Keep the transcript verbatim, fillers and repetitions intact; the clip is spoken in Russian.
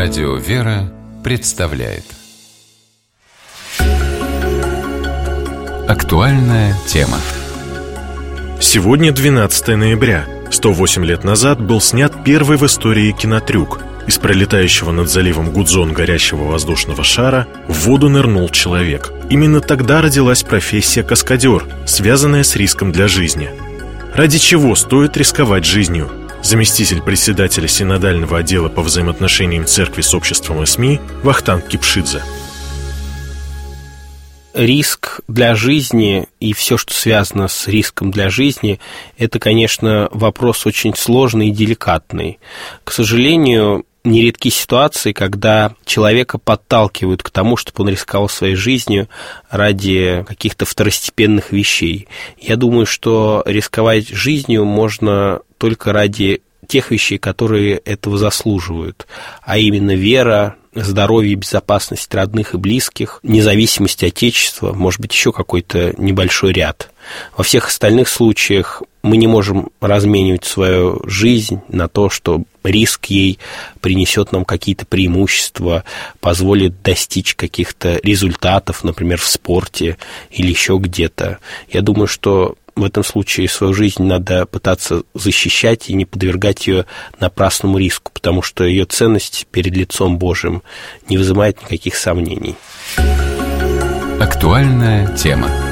Радио «Вера» представляет актуальная тема. Сегодня двенадцатое ноября. сто восемь лет назад был снят первый в истории кинотрюк. Из пролетающего над заливом Гудзон горящего воздушного шара в воду нырнул человек. Именно тогда родилась профессия каскадер, связанная с риском для жизни. Ради чего стоит рисковать жизнью? Заместитель председателя синодального отдела по взаимоотношениям церкви с обществом и СМИ Вахтанг Кипшидзе. Риск для жизни и все, что связано с риском для жизни, это, конечно, вопрос очень сложный и деликатный. К сожалению, нередки ситуации, когда человека подталкивают к тому, чтобы он рисковал своей жизнью ради каких-то второстепенных вещей. Я думаю, что рисковать жизнью можно только ради тех вещей, которые этого заслуживают, а именно вера, здоровье и безопасность родных и близких, независимость Отечества, может быть, еще какой-то небольшой ряд. Во всех остальных случаях мы не можем разменивать свою жизнь на то, что риск ей принесет нам какие-то преимущества, позволит достичь каких-то результатов, например, в спорте или еще где-то. Я думаю, что в этом случае свою жизнь надо пытаться защищать и не подвергать ее напрасному риску, потому что ее ценность перед лицом Божьим не вызывает никаких сомнений. Актуальная тема.